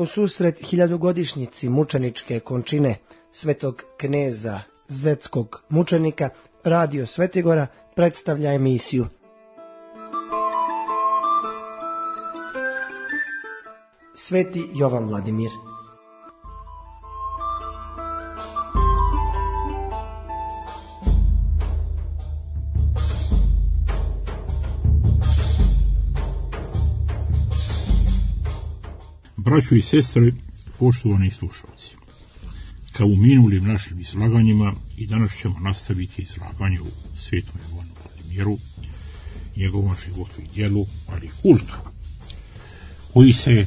susret hiljadugodišnjici mučeničke končine svetog kneza zetskog mučenika, Radio Svetigora predstavlja emisiju Sveti Jovan Vladimir. Braćo i sestre, poštovani slušalci, kao u minulim našim izlaganjima i danas ćemo nastaviti izlaganje u Svetom Jovanu Vladimiru, njegovom životu i djelu, ali i kultu, koji se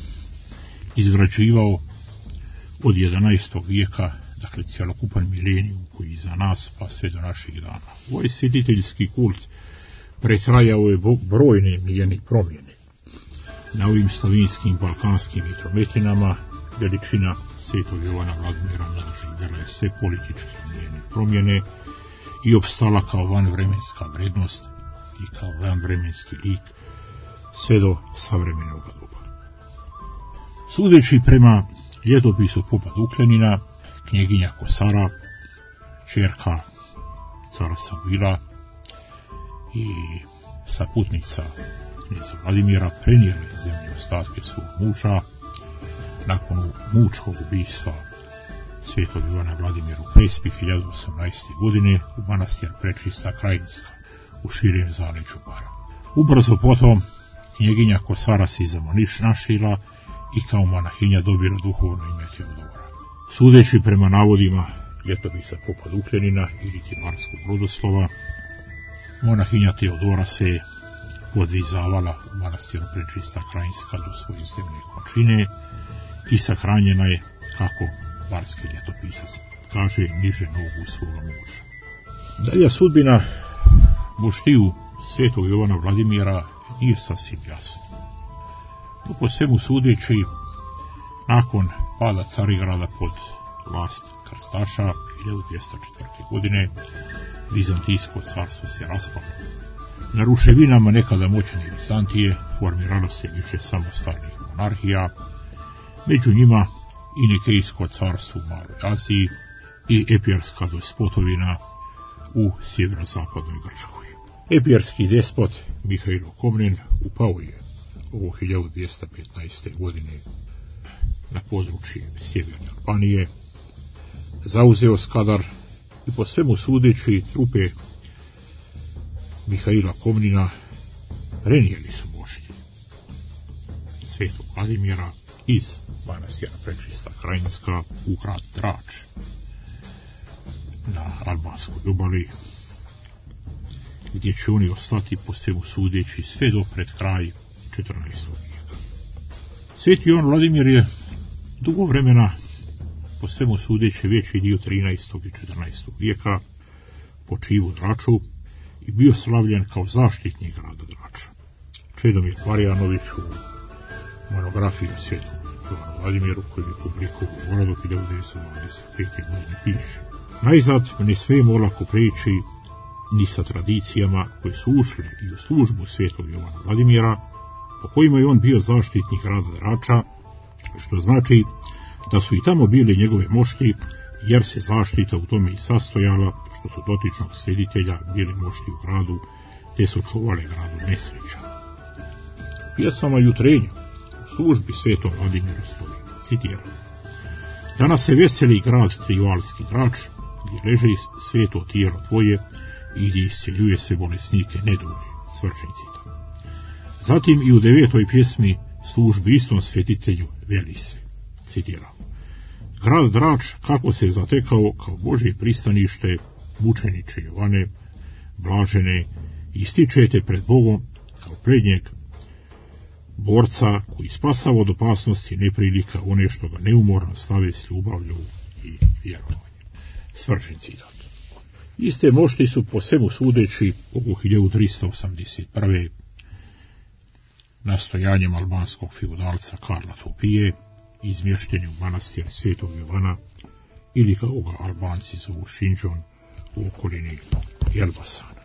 izgrađivao od 11. vijeka, dakle cjelokupan milenijum koji je za nas pa sve do naših dana. Ovaj svetiteljski kult pretrajao je brojne njene promjene. Na ovim slavinskim balkanskim mitrometinama veličina Svetog Jovana Vladimira doživjela je sve političke njene promjene i opstala kao vanvremenska vrednost i kao vanvremenski lik sve do savremenog doba. Sudeći prema ljetopisu popa Dukljanina, knjeginja Kosara, ćerka cara Samuila i saputnica kneza Vladimira, prenijela je zemlji ostatke svog muža nakon mučkog ubijstva Svetog Jovana Vladimira u Prespi 1018. godine u manastir Prečista Krajinska u širem zaleđu Bara. Ubrzo potom knjeginja Kosara se našila i kao monahinja dobila duhovno ime Teodora. Sudeći prema navodima ljetopisa popa Dukljanina ili Barskog rodoslova, monahinja Teodora se podvizavala u manastiru Prečista Krajinska do svoje zemlje končine i sahranjena je, kako barski ljetopisac kaže, niže nogu svoga muža. Dalja sudbina moštiju Svetog Jovana Vladimira nije sasvim jasna. Po svemu sudeći, nakon pada Carigrada pod vlast krstaša 1204. godine, Vizantijsko carstvo se raspalo. Na ruševinama nekada moćne Vizantije formiralo se više samostalnih monarhija, među njima i Nikejsko carstvo u Maloj Aziji i Epirska despotovina u sjeverozapadnoj Grčkoj. Epirski despot Mihajlo Komnen upao je ovo 1215. godine na područje sjeverne Albanije, zauzeo Skadar i po svemu sudeći trupe Mihajla Komnina prenijeli su mošti Svetog Vladimira iz manastira Prečista Krajinska u grad Drač na albanskoj obali, gdje će oni ostati po svemu sudeći sve do pred kraj 14. vijeka. Sveti Jovan Vladimir je dugo vremena, po svemu sudeći veći dio 13. i 14. vijeka, počivao u Draču i bio slavljen kao zaštitnik grada Drača. Čedomir Marijanović u monografiju Svetom Jovanu Vladimiru koju je publikovao u Voradu 1925. godine piše: najzad ne smijemo olako prići ni sa tradicijama koje su ušli i u službu Svetog Jovana Vladimira, po kojima je on bio zaštitnik grada Drača, što znači da su i tamo bili njegove mošti, jer se zaštita u tome i sastojala što su dotičnog sreditelja bili mošti u gradu, te su čuvali gradu nesreća. Pjesama jutrenja u službi Svetom Vladimiru stoji, citiram: danas se veseli grad Trivalski Drač, gdje leži sveto tijelo tvoje i gdje isceljuje se bolesnike nedulje, svršen citat. Zatim i u 9. pjesmi službi istom svetitelju veli se, citiram: grad Drač kako se zatekao kao Božje pristanište, mučeniče Jovane, blažene, ističete pred Bogom kao prednjeg borca koji spasava od opasnosti neprilika one što ga neumorno slave s ljubavlju i vjerovanjem. Svršen citat. Iste mošti su po svemu sudeći oko 1381. nastojanjem albanskog feudalca Karla Topije izmješteni u manastir Svetog Jovana, ili kao ga Albanci zovu Šinđon, u okolini Elbasana.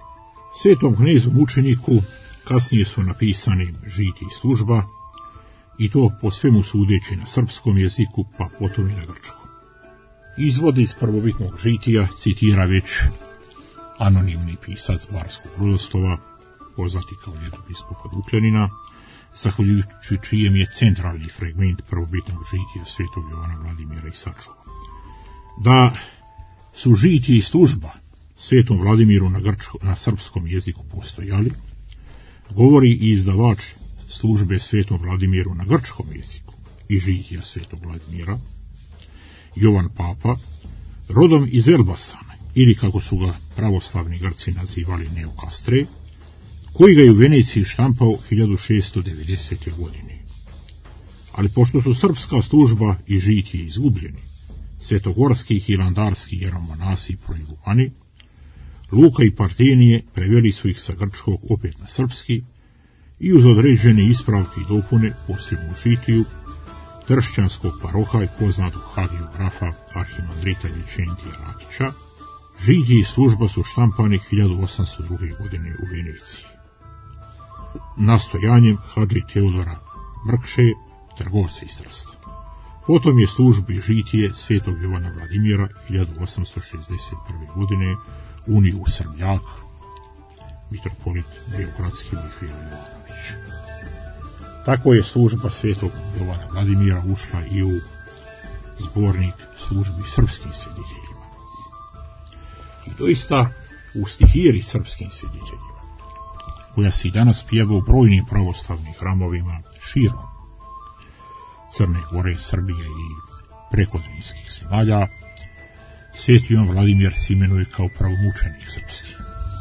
Svetom knezu mučeniku kasnije su napisani žiti i služba, i to po svemu sudeći na srpskom jeziku, pa potom i na grčkom. Izvode iz prvobitnog žitija citira već anonimni pisac Barskog rodoslova, poznati kao ljetopis Podukljanina, zahvaljujući čijem je centralni fragment prvobitnog žitija svetog Jovana Vladimira i sačuvan. Da su žitije i služba svetom Vladimiru na srpskom jeziku postojali, govori i izdavač službe svetom Vladimiru na grčkom jeziku i žitija svetog Vladimira, Jovan Papa, rodom iz Elbasana, ili kako su ga pravoslavni Grci nazivali Neokastre, koji ga je u Veneciji štampao 1690. godine. Ali pošto su srpska služba i žitije izgubljeni, svetogorski i hilandarski jeromonasi proigumani, Luka i Partenije preveli su ih sa grčkog opet na srpski i uz određene ispravke i dopune posljednju žitiju tršćanskog paroha i poznatog hagiografa arhimandrita Vičentija Rakića, žitije i služba su štampani 1802. godine u Veneciji. Nastojanjem hadži Teodora Mrkše, trgovca iz Trsta. Potom je službi žitije svetog Jovana Vladimira 1861. godine unio u Srbljak, mitropolit Beogradski Mihajlo Jovanović. Tako je služba svetog Jovana Vladimira ušla i u zbornik službi srpskim svjediteljima. I doista u stihiri srpskim svjediteljima, koja se i danas pjeva u brojnim pravoslavnim hramovima širom Crne Gore, Srbije i prekodrinskih zemalja, sveti Jovan Vladimir se imenuje kao pravomučenik srpski.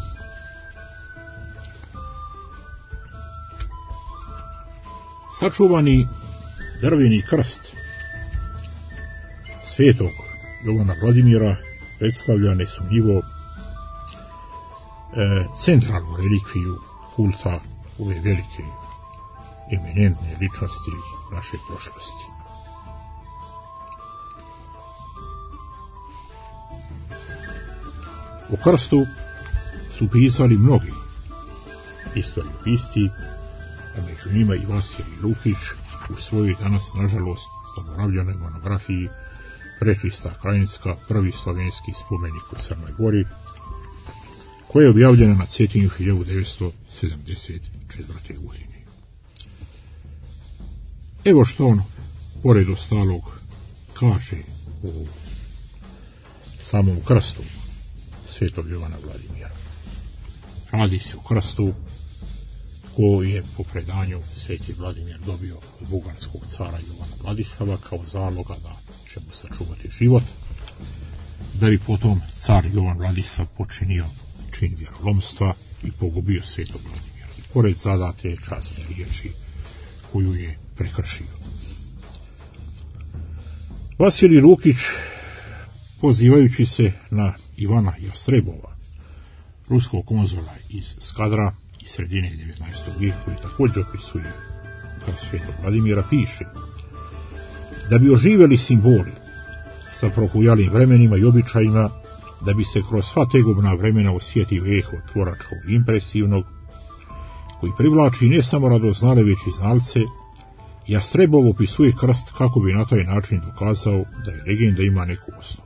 Sačuvani drveni krst svetog Jovana Vladimira predstavlja nesumnjivo centralnu relikviju kulta ove velike eminentne ličnosti naše prošlosti. O krstu su pisali mnogi historiopisci, a među njima i Vasilij Lukić u svojoj danas, nažalost, zaboravljenoj monografiji Prečista Krajinska, prvi slovenski spomenik u Crnoj Gori, koja je objavljena na Cetinju 1974. godine. Evo što on, pored ostalog, kaže u samom krstu svetog Jovana Vladimira. Radi se o krstu koji je po predanju sveti Vladimir dobio od bugarskog cara Jovana Vladislava kao zaloga da će mu sačuvati život, da bi potom car Jovan Vladislav počinio čin vjerolomstva i pogubio svetog Vladimira, i pored zadate časne riječi koju je prekršio. Vasilij Lukić, pozivajući se na Ivana Jastrebova, ruskog konzula iz Skadra iz sredine 19. vijeka, koji također opisuje krst svetog Vladimira, piše da bi oživjeli simboli sa prohujalim vremenima i običajima, da bi se kroz sva tegobna vremena osjetio eho tvoračkog impresivnog, koji privlači ne samo radoznale već i znalce, Jastrebov opisuje krst kako bi na taj način dokazao da je legenda ima neku osnovu.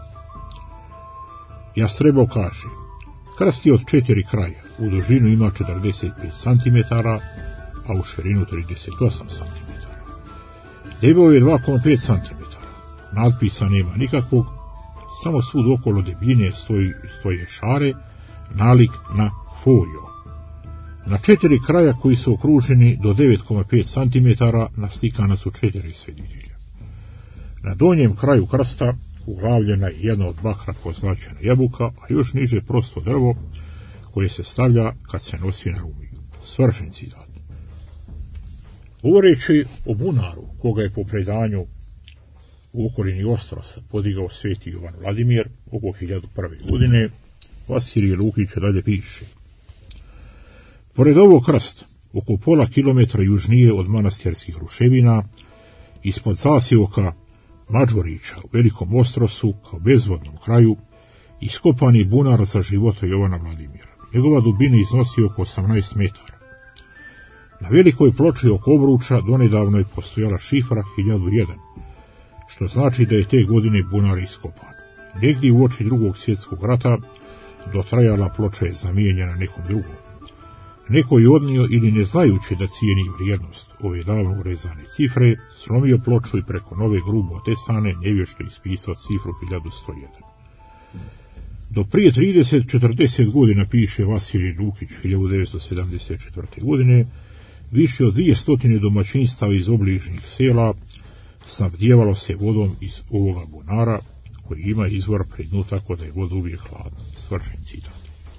Jastrebov kaže: krst je od 4 kraja, u dužinu ima 45 cm, a u širinu 38 cm. Debeo je 2,5 cm, natpisa nema nikakvog, samo svud okolo debljine stoje šare, nalik na folio. Na 4 kraja koji su okruženi do 9,5 cm naslikana su 4 svjeditelja. Na donjem kraju krsta uglavljena je jedna od bakra poznačena jabuka, a još niže prosto drvo koje se stavlja kad se nosi na rumi. Svršen citat. Govoreći o bunaru, koga je po predanju u okolini Ostrosa podigao sveti Jovan Vladimir oko 1001. godine, Vasilij Lukić dalje piše: pored ovog krsta, oko pola kilometra južnije od manastirskih ruševina, ispod zasjevoka Mađvorića u Velikom Ostrosu, kao bezvodnom kraju, iskopan je bunar za života Jovana Vladimira. Njegova dubina iznosi oko 18 metara. Na velikoj ploči oko obruča donedavno je postojala šifra 1001, što znači da je te godine bunar iskopan. Negdje uoči Drugog svjetskog rata dotrajala ploča je zamijenjena nekom drugom. Neko je odnio ili ne znajući da cijeni vrijednost ove davno urezane cifre, slomio ploču i preko nove grubo otesane nevješto ispisao cifru 1101. Do prije 30-40 godina, piše Vasilij Lukić 1974. godine, više od 200 domaćinstava iz obližnjih sela snabdijevalo se vodom iz ovoga bunara, koji ima izvor pri dnu, tako da je voda uvijek hladna. Svršen citat.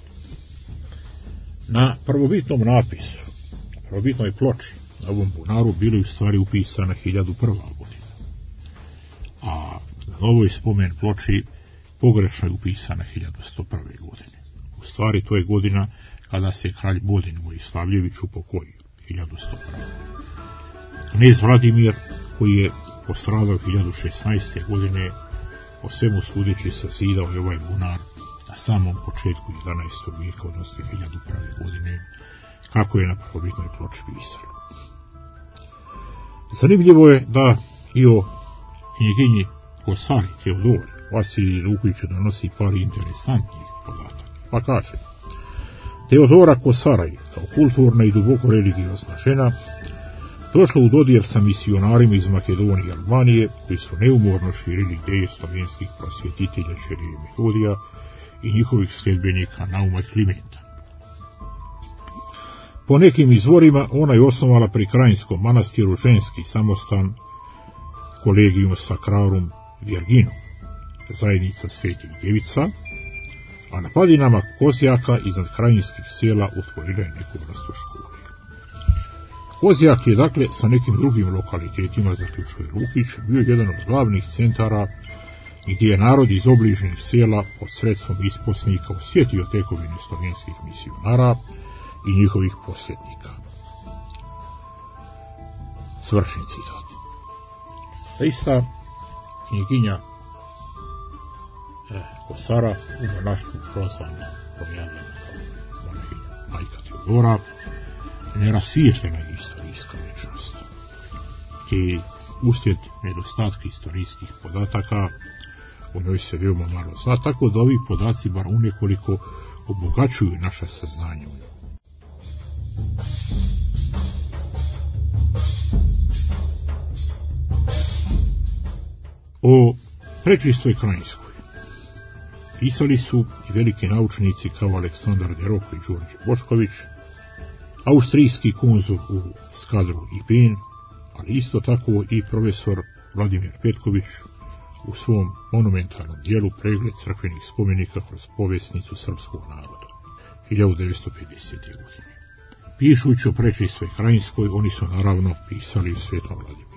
Na prvobitnom napisu, na prvobitnoj ploči na ovom bunaru bili u stvari upisana 1001. godina, a na novoj spomen ploči pogrešno je upisana 1101. godine. U stvari to je godina kada se kralj Bodin Vojislavljević upokojio, 1101. Knez Vladimir, koji je postradao 1016. godine, po svemu sudeći sazidao je ovaj bunar na samom početku 11. vijeka, odnosno 1001. godine, kako je na prvobitnoj ploči pisalo. Zanimljivo je da i o knjiginji Kosari Teodori Vasilij Lukić donosi par interesantnih podataka. Pa kaže: Teodora Kosara je, kao kulturna i duboko religiozna žena, došla u dodir sa misionarima iz Makedonije i Albanije, koji su neumorno širili ideje slovenskih prosvjetitelja Ćirila i Metodija i njihovih sljedbenika Nauma i Klimenta. Po nekim izvorima ona je osnovala pri Krajinskom manastiru ženski samostan Collegium Sacrarum Virginum, zajednica svetih djevica, a na padinama Kozjaka iznad krajinskih sela otvorila je neku vrstu škole. Kozjak je, dakle, sa nekim drugim lokalitetima, zaključuje Lukić, bio jedan od glavnih centara gdje je narod iz obližnjih sela pod sredstvom isposnika osjetio tekovine slovenskih misionara i njihovih posljednika. Svršen citat. Zaista, knjiginja Kosara u monaštvu prozvana pojavljena kao monahinja majka Teodora, nerasvijetljena istorijska ličnost. I uslijed nedostatka istorijskih podataka o njoj se veoma malo zna, tako da ovi podaci bar unekoliko obogaćuju naše saznanje o njoj. O Prečistoj Krajinskoj pisali su i veliki naučnici kao Aleksandar Deroko i Đorđe Bošković, austrijski konzul u Skadru i Pin, ali isto tako i profesor Vladimir Petković u svom monumentalnom dijelu Pregled crkvenih spomenika kroz povjesnicu srpskog naroda 1950. godine. Pišući o Prečistoj Krajinskoj, oni su naravno pisali o Svetom Vladimiru.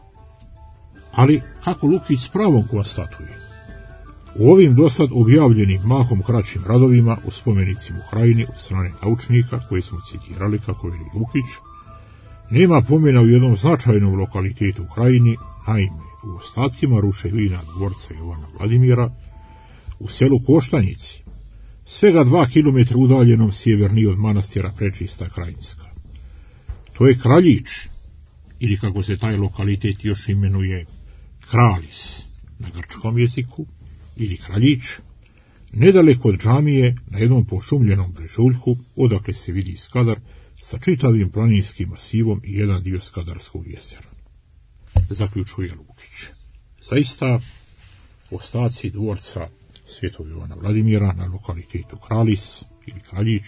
Ali, kako Lukić s pravom konstatuje, u ovim dosad objavljenim mahom kraćim radovima u spomenicima u Krajini od strane naučnika, koje smo citirali, kako veli Lukić, nema pomena u jednom značajnom lokalitetu u Krajini, naime u ostacima ruševina dvorca Jovana Vladimira, u selu Koštanjici, svega 2 km udaljenom sjevernije od manastira Prečista Krajinska. To je Kraljić, ili kako se taj lokalitet još imenuje, Kralis na grčkom jeziku, ili Kraljić, nedaleko od džamije na jednom pošumljenom brežuljku, odakle se vidi Skadar sa čitavim planinskim masivom i jedan dio Skadarskog jezera. Zaključuje Lukić. Zaista, ostaci dvorca Svetog Jovana Vladimira na lokalitetu Kralis ili Kraljić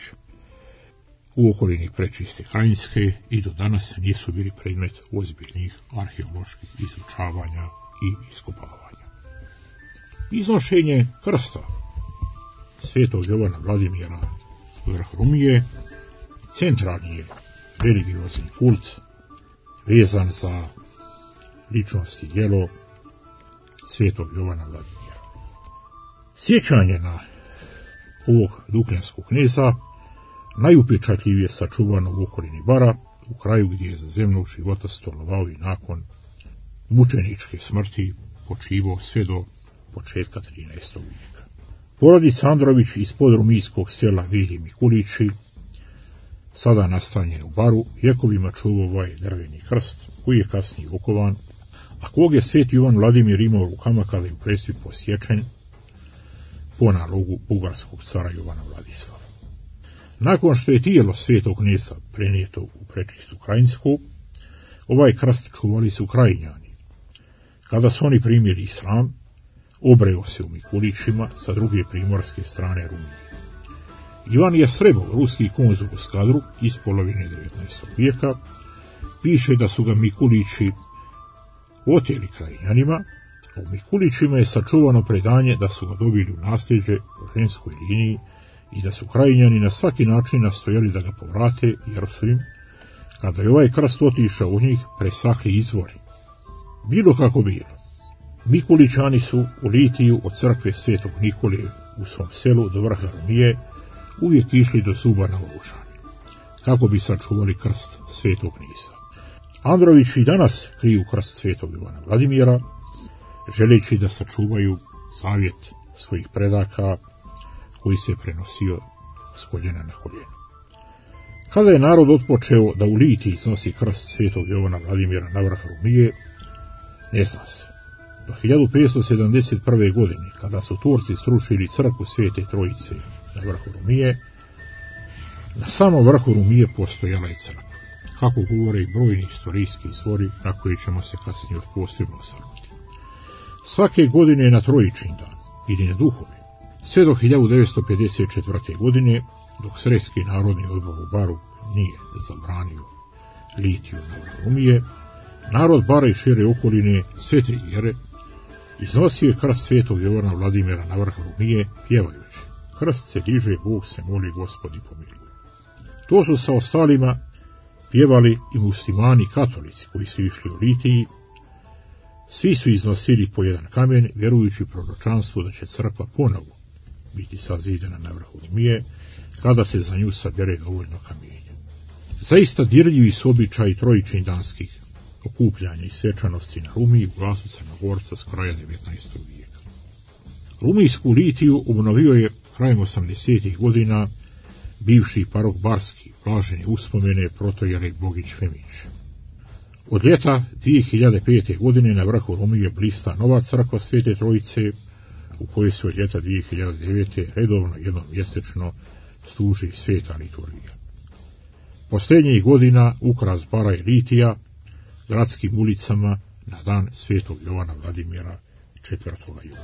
u okolini Prečiste Krajinske i do danas nisu bili predmet ozbiljnih arheoloških izučavanja i iskopavanja. Iznošenje krsta Svetog Jovana Vladimira vrh Rumije centralni je religiozni kult vezan za ličnost i djelo Svetog Jovana Vladimira. Sjećanje na ovog dukljanskog kneza najupečatljivije sačuvano u okolini Bara, u kraju gdje je za zemnog života stolovao i nakon mučeničke smrti počivao sve do početka 13. vijeka. Porodica Andrović iz podrumijskog sela Vilji Mikulići sada nastanjen u Baru, vjekovima čuvao ovaj drveni krst, koji je kasnije okovan, a kog je sveti Jovan Vladimir imao u rukama kada je u Prespi posječen po nalogu bugarskog cara Jovana Vladislava. Nakon što je tijelo svetog kneza prenijeto u prečistu Krajinsku, ovaj krst čuvali su Krajinjani. Kada su oni primili islam, obreo se u Mikulićima sa druge primorske strane Rumije. Ivan je Srebov, ruski konzul u Skadru iz polovine 19. vijeka, piše da su ga Mikulići oteli Krajinjanima, a u Mikulićima je sačuvano predanje da su ga dobili u nasljeđe u ženskoj liniji i da su Krajinjani na svaki način nastojali da ga povrate, jer su im, kada je ovaj krst otišao u njih, presahli izvori. Bilo kako bilo, Mikulićani su u litiju od crkve svetog Nikole u svom selu do vrha Rumije uvijek išli do zuba na oružanje, kako bi sačuvali krst svetog kneza. Andrović i danas kriju krst svetog Jovana Vladimira, želeći da sačuvaju zavjet svojih predaka koji se prenosio s koljena na koljeno. Kada je narod otpočeo da u litiji iznosi krst svetog Jovana Vladimira na vrh Rumije, ne zna se. Do 1571. godine, kada su Turci srušili crkvu Svete Trojice na vrhu Rumije, na samom vrhu Rumije postojala je crkva, kako govore i brojni istorijski izvori na koji ćemo se kasnije posebno osvrnuti. Svake godine na Trojičin dan ili na Duhovi, sve do 1954. godine, dok Sremski narodni odbor u Baru nije zabranio litiju na vrhu Rumije, narod Bara i šire okoline sve tri vjere iznosio je krst svetog Jovana Vladimira na vrh Rumije, pjevajući: krst se diže, Bog se moli, Gospodi pomiluje. To su sa ostalima pjevali i muslimani katolici koji su išli u litiji. Svi su iznosili po jedan kamen, vjerujući proročanstvu da će crkva ponovo biti sazidana na vrhu Rumije, kada se za nju sabere dovoljno kamenja. Zaista dirljivi su običaji trojičindanskih okupljanja i svečanosti na Rumiji u glasu Crnogorca s kraja 19. vijeka. Rumijsku litiju obnovio je krajem 80. godina bivši parok Barski, blažene uspomene protojerej Bogić Femić. Od ljeta 2005. godine na vrhu Rumije blista nova crkva Svete Trojice, u kojoj se od ljeta 2009. redovno jednom mjesečno služi sveta liturgija. Posljednjih godina ukras Bara i litija gradskim ulicama na dan svetog Jovana Vladimira 4. juna.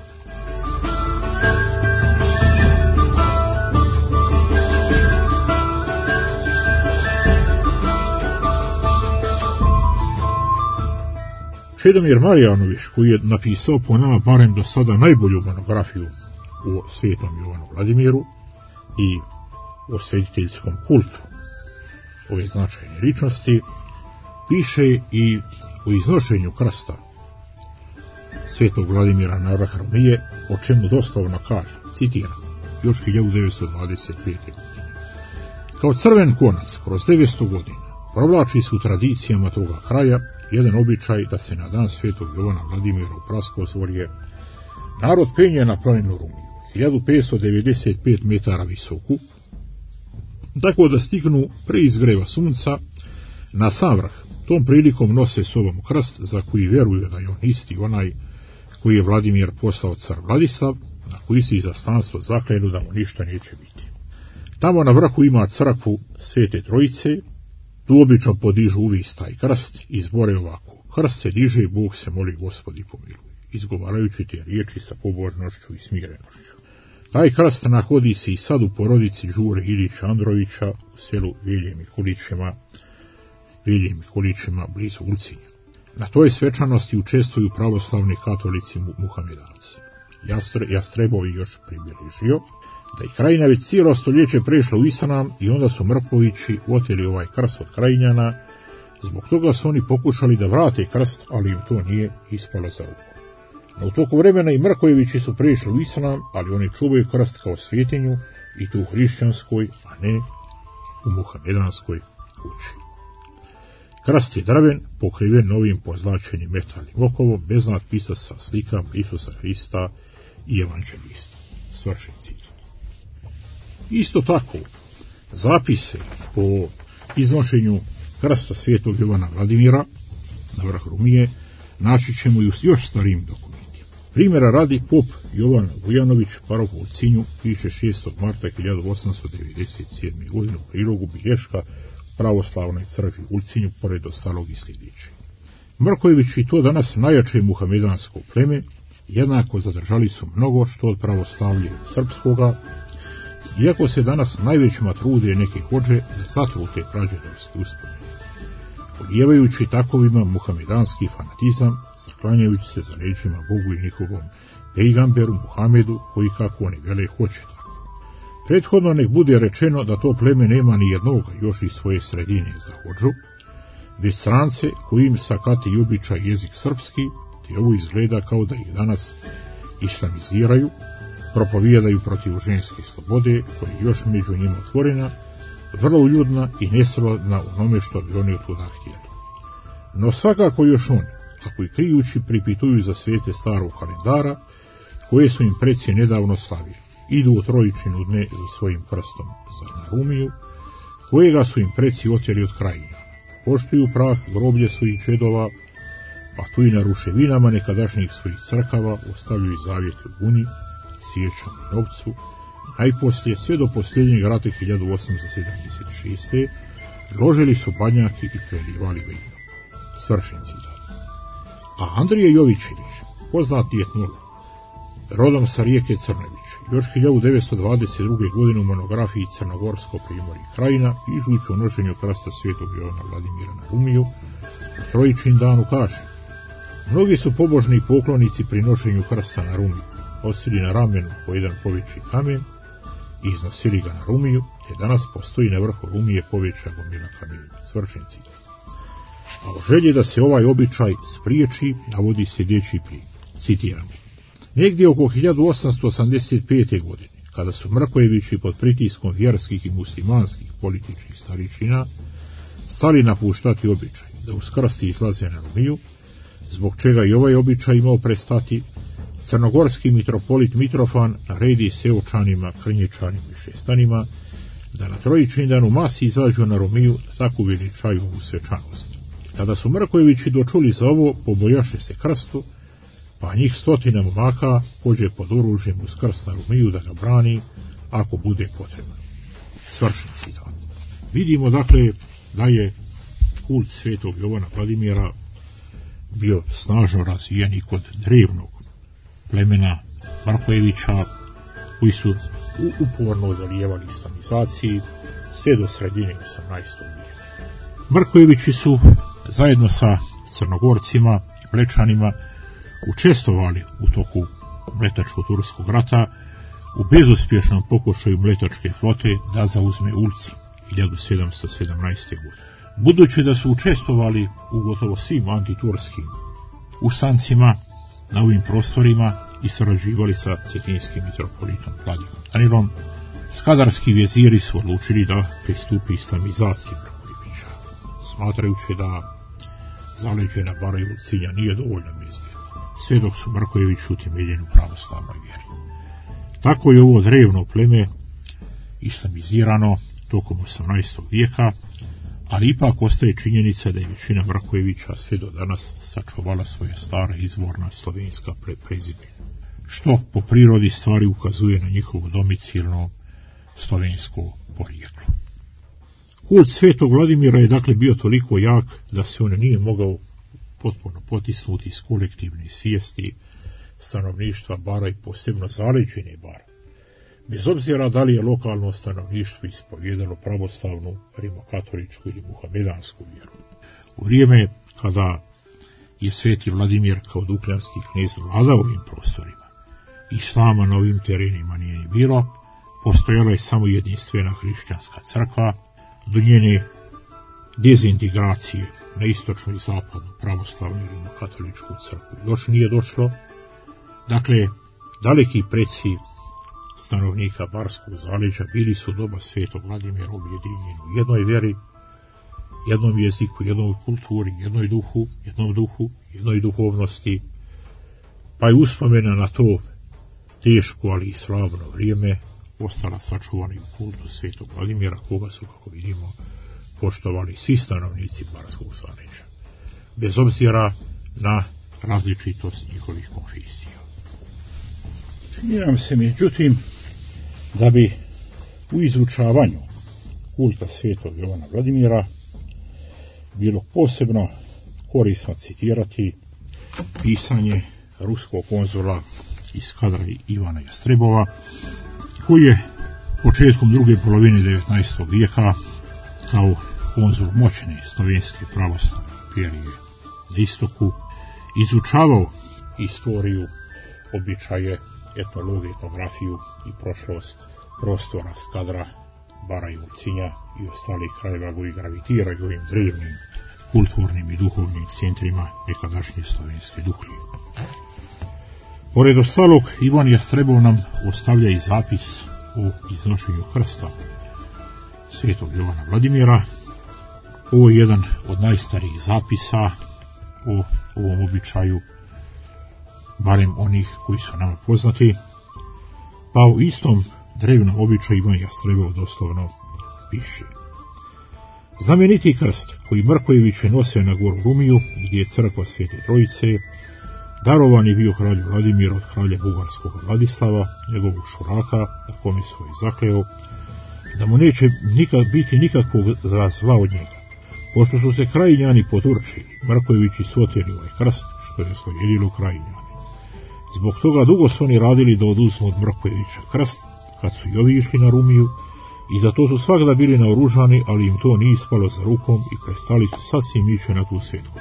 Čedomir Marijanović, koji je napisao po nama barem do sada najbolju monografiju o svetom Jovanu Vladimiru i o svetiteljskom kultu ove značajne ličnosti, piše i o iznošenju krsta svetog Vladimira na vrh Rumije, o čemu doslovno kaže, citiram, još 1925. godine. Kao crven konac kroz 900 godina provlači su tradicijama toga kraja jedan običaj da se na dan svetog Jovana Vladimira u Praskozvorje narod penje na planinu Rumiju, 1595 metara visoku, tako da stignu pre izgreva sunca na sam vrh. Tom prilikom nose sobom krst za koji vjeruju da je on isti onaj koji je Vladimir poslao car Vladislav, na koji se izaslanstvo zaklenu da mu ništa neće biti. Tamo na vrhu ima crkvu Svete Trojice, tu obično podižu uvijek taj krst i zbore ovako: krst se diže, Bog se moli, Gospodi pomiluje, izgovarajući te riječi sa pobožnošću i smirenošću. Taj krst nahodi se i sad u porodici Đure Ilića Androvića u selu Velje Mikulićima blizu Ulcinja. Na toj svečanosti učestvuju pravoslavni katolici muhamedanci. Jastrebovi još pribilježio da je Krajina već cijelo stoljeće prešla u islam i onda su Mrkovići oteli ovaj krst od Krajinjana. Zbog toga su oni pokušali da vrate krst, ali im to nije ispalo za ruku. No u toku vremena i Mrkojevići su prešli u islam, ali oni čuvaju krst kao svjetinju i to u hrišćanskoj, a ne u muhamedanskoj kući. Krst je drven, pokriven novim pozlačenim metalnim okovom, bez natpisa sa slikama Isusa Hrista i evanđelista. Svršen cilj. Isto tako, zapise o iznošenju krsta svetog Jovana Vladimira na vrh Rumije naći ćemo i u još starijim dokumentima. Primjera radi, pop Jovan Vujanović, paroh u Ulcinju, piše 6. marta 1897. godine u prilogu bilješka pravoslavnoj crkvi u Ulcinju, pored ostalog i sljedeći. Mrkojević i to danas najjače muhamedansko pleme, jednako zadržali su mnogo što od pravoslavlje srpskoga, iako se danas najvećima trude neke hođe da zatru te prađedovske uspomene, odjevajući takovima muhamedanski fanatizam, zaklanjajući se za ređima Bogu i njihovom pejgamberu Muhamedu, koji, kako oni vele, hoće tako. Prethodno nek bude rečeno da to pleme nema ni jednog još iz svoje sredine za hođu, već strance koji im sakati i običaj jezik srpski, te ovo izgleda kao da ih danas islamiziraju, propovijedaju protiv ženske slobode, koja je još među njima otvorena, vrlo uljudna i nesrodna u onome što bi oni od tuda htjeli. No svakako još oni, ako i krijući pripituju za svete starog kalendara, koje su im preci nedavno slavili, idu u Trojičinu dne za svojim krstom za Narumiju, kojega su im preci otjeli od Krajina. Poštuju prah, groblje svojih čedova, pa tu i na ruševinama nekadašnjih svojih crkava ostavljaju zavjet u Buni, Sjećanu i Novcu, najposlije sve do posljednjeg rata 1876. ložili su banjaki i prelivali vino. Svršen citat. A Andrije Jovićević, poznati etnolog, rodom sa rijeke Crnević, još 1922. godine u monografiji Crnogorsko primorje i Krajina, pišući o nošenju krsta svetog Jovana Vladimira na Rumiju, na Trojičin danu kaže: mnogi su pobožni poklonici pri nošenju krsta na Rumiju, nosili na ramenu po jedan poveći kamen i iznosili ga na Rumiju, te danas postoji na vrhu Rumije poveća gomila kamenja. Svršen citat. A o želji da se ovaj običaj spriječi navodi sljedeći primjer. Citiram. Negdje oko 1885. godine, kada su Mrkojevići pod pritiskom vjerskih i muslimanskih političkih staričina stali napuštati običaj da uz krsti izlaze na Rumiju, zbog čega i ovaj običaj imao prestati, crnogorski mitropolit Mitrofan naredi Seočanima, Krnječanima i Šestanima da na Trojičin dan u masi izađu na Rumiju da tako veličaju ovu svečanost. Kada su Mrkojevići dočuli za ovo, pobojaše se krstu, pa njih 100 momaka pođe pod oružjem uz krst na Rumiju da ga brani ako bude potrebno. Svršen citat. Vidimo dakle da je kult svetog Jovana Vladimira bio snažno razvijen i kod drevnog plemena Mrkojevića, koji su uporno odolijevali islamizaciji sve do sredine 18. vijeka. Mrkojevići su zajedno sa Crnogorcima i Mlečanima učestvovali u toku Mletačko-turskog rata u bezuspješnom pokušaju Mletačke flote da zauzme Ulci 1717. godine. Budući da su učestvovali u gotovo svim antiturskim ustancima na ovim prostorima i sarađivali sa cetinskim mitropolitom Vladikom Danilom, skadarski veziri su odlučili da pristupi islamizaciji Mrkojevića, smatrajući da zaleđena bara i Ulcinja nije dovoljno bezbjedna, sve dok su Mrkojević utemeljeni u pravoslavnoj vjeri. Tako je ovo drevno pleme islamizirano tokom 18. vijeka, ali ipak ostaje činjenica da je većina Mrkojevića sve do danas sačuvala svoje stare izvorna slovenska prezimena, što po prirodi stvari ukazuje na njihovo domicilno slovensko porijeklo. Kult svetog Vladimira je dakle bio toliko jak da se on nije mogao potpuno potisnuti iz kolektivne svijesti stanovništva Bara i posebno zaleđene Bara, bez obzira da li je lokalno stanovništvo ispovjedalo pravoslavnu, rimokatoličku ili muhamedansku vjeru. U vrijeme kada je sveti Vladimir kao dukljanski knez vladao ovim prostorima, islama na ovim terenima nije ni bilo, postojala je samo jedinstvena hrišćanska crkva, do njene dezintegracije na istočnu i zapadnu pravoslavnu i rimokatoličku crkvu još nije došlo. Dakle, daleki preci stanovnika Barskog zaleđa bili su u doba svetog Vladimira objedinjeni u jednoj vjeri, jednom jeziku, jednoj kulturi, jednom duhu, jednoj duhovnosti, pa je uspomena na to teško, ali i slavno vrijeme ostala sačuvana u kultu svetog Vladimira, koga su, kako vidimo, poštovali svi stanovnici Barskog zaleđa, bez obzira na različitost njihovih konfesija. Čini nam se, međutim, da bi u izučavanju kulta svetog Jovana Vladimira bilo posebno korisno citirati pisanje ruskog konzula iz Kadra Ivana Jastrebova, koji je početkom druge polovine 19. vijeka kao konzul moćne slovenske pravoslavne imperije na istoku izučavao istoriju, običaje, etnologiju, etnografiju i prošlost prostora Skadra, Bara i Ulcinja i ostalih krajeva koji gravitiraju ovim drevnim kulturnim i duhovnim centrima nekadašnje slovenske Duklje. Pored ostalog, Ivan Jastrebov nam ostavlja i zapis o iznošenju krsta svetog Jovana Vladimira. Ovo je jedan od najstarijih zapisa o ovom običaju, barem onih koji su nama poznati, pa u istom drevnom običaju Ivan Jastrebov doslovno piše: znameniti krst koji Mrkojevići nose na goru Rumiju, gdje je crkva Svete Trojice, darovan je bio kralju Vladimiru od kralja bugarskog Vladislava, njegovog šuraka, na kome se zakleo da mu neće biti nikakvog zla od njega. Pošto su se Krajinjani poturčili, Mrkojevići su oteli ovaj krst, što je oslojedilo Krajinjani. Zbog toga dugo su oni radili da oduzmu od Mrkojevića krst, kad su i ovi išli na Rumiju, i zato su svakda bili naoružani, ali im to nije ispalo za rukom i prestali su sasvim ići na tu svetku.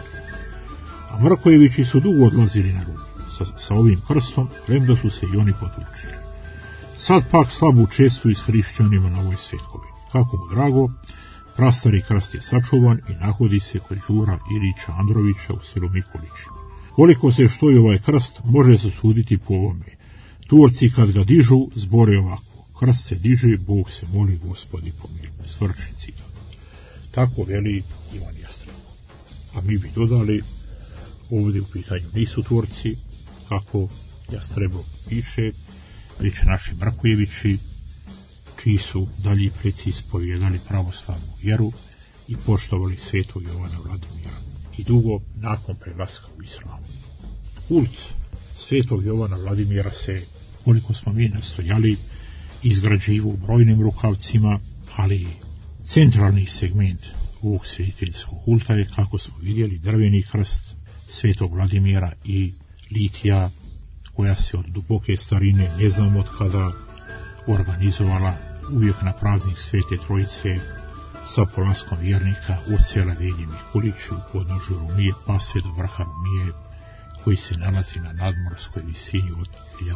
A Mrkojevići su dugo odlazili na Rumiju sa ovim krstom, premda su se i oni potučili. Sad pak slabu čestu s hrišćanima na ovoj svetkovini. Kako mu drago, prastari krst je sačuvan i nahodi se kod Đura Ilića Androvića u selu Mikulići. Koliko se što je ovaj krst, može se suditi po ovome. Turci kad ga dižu, zbore ovako: krst se diže, Bog se moli, Gospodi pomiluje. Svršen citat. Tako veli Ivan Jastrebov. A mi bi dodali, ovdje u pitanju nisu Turci, kako Jastrebov piše, već naši Mrkojevići, čiji su dalji preci ispovijedali pravoslavnu vjeru i poštovali svetog Jovana Vladimira i dugo nakon prelaska u islamu. Kult svetog Jovana Vladimira se, koliko smo mi nastojali, izgrađivo u brojnim rukavcima, ali centralni segment ovog svetiteljskog kulta je, kako smo vidjeli, drveni krst svetog Vladimira i litija, koja se od duboke starine, ne znam od kada, organizovala uvijek na praznik Svete Trojice sa polaskom vjernika od sela Velji Mikulići u podnožju Rumije pa sve do vrha Rumije, koji se nalazi na nadmorskoj visini od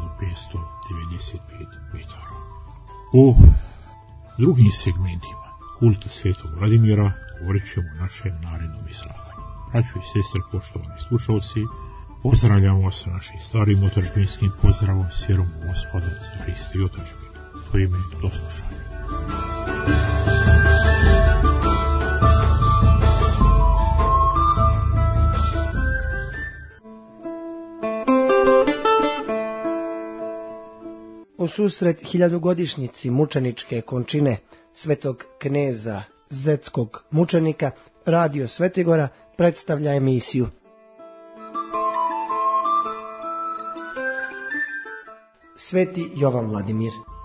1595 metara. O drugim segmentima kulta svetog Vladimira govorit ćemo u našem narednom izlaganju. Braćo i sestre, poštovani slušalci, pozdravljamo vas sa našim starim otadžbinskim pozdravom s vjerom u Gospoda za Hrista i otadžbinu. To ime do slušanja. U susret hiljadugodišnjici mučeničke končine svetog kneza zetskog mučenika, Radio Svetigora predstavlja emisiju Sveti Jovan Vladimir.